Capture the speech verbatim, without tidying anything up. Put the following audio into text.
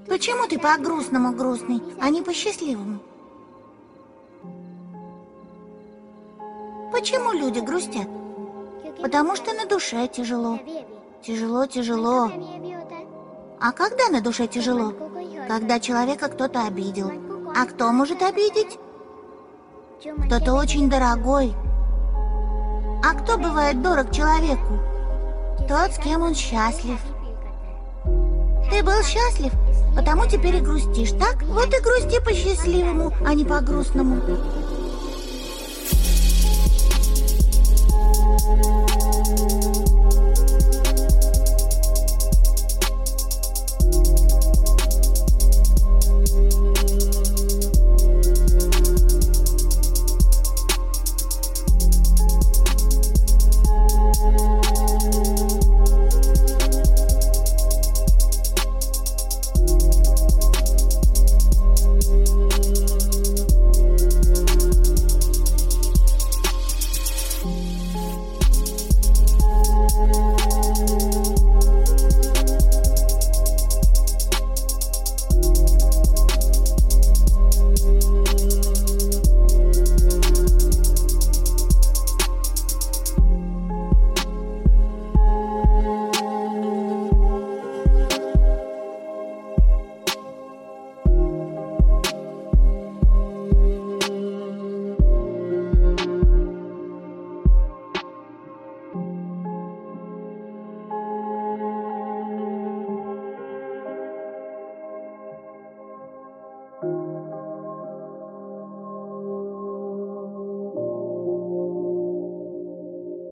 Почему ты по-грустному грустный, а не по-счастливому? Почему люди грустят? Потому что на душе тяжело. Тяжело, тяжело. А когда на душе тяжело? Когда человека кто-то обидел. А кто может обидеть? Кто-то очень дорогой. А кто бывает дорог человеку? Тот, с кем он счастлив. Ты был счастлив, потому теперь и грустишь, так? Вот и грусти по-счастливому, а не по-грустному.